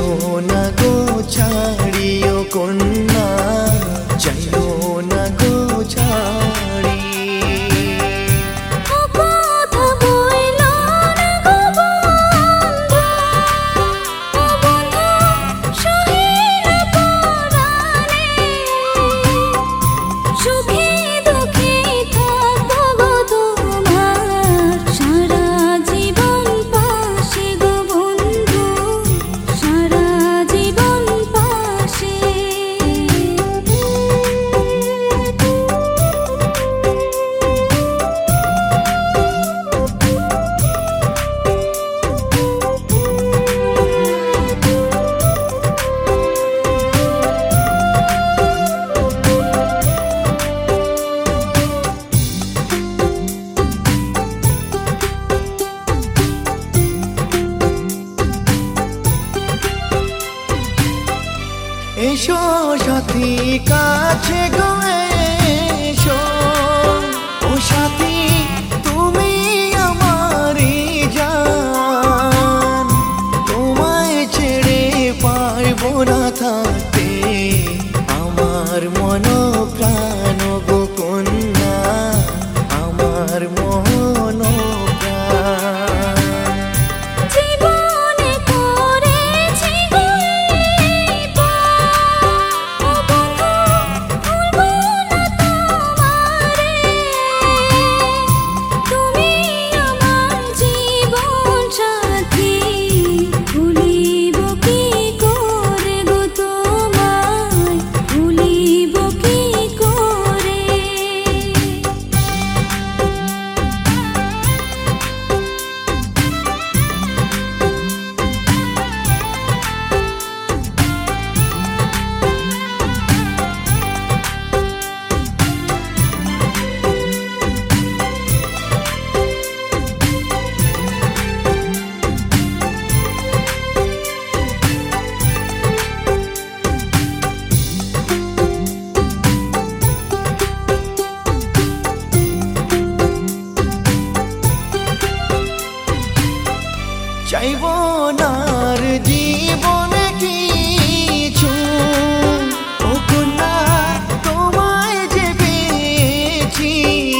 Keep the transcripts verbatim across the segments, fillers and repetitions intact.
না গো ছাড়িও কন্যা, যাইও না গো ছাড়ি। এসো সাথী কাছে গো এসো, ও সাথী তুমি আমারই জান, তোমায় ছেড়ে পারবো না থাকতে, আমার মন প্রাণ গো কন্যা, আমার মন প্রাণ। চাইব নার জীবনে কিছু, ও কন্যা তোমায় যে পেয়েছি,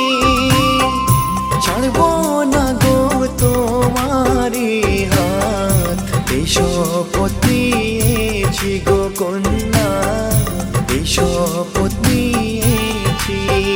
ছাড়ব না গো তোমারি হাত, এই শপথ নিয়েছি গো কন্যা, এই শপথ নিয়েছি।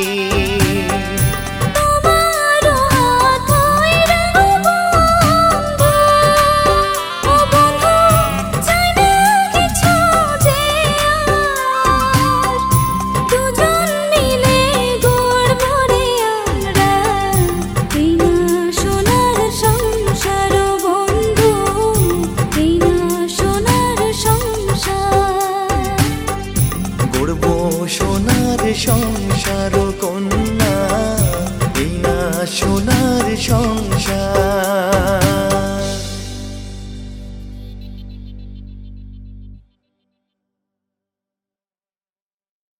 সোনার সংসার কন্যা, এই না সোনার সংসার।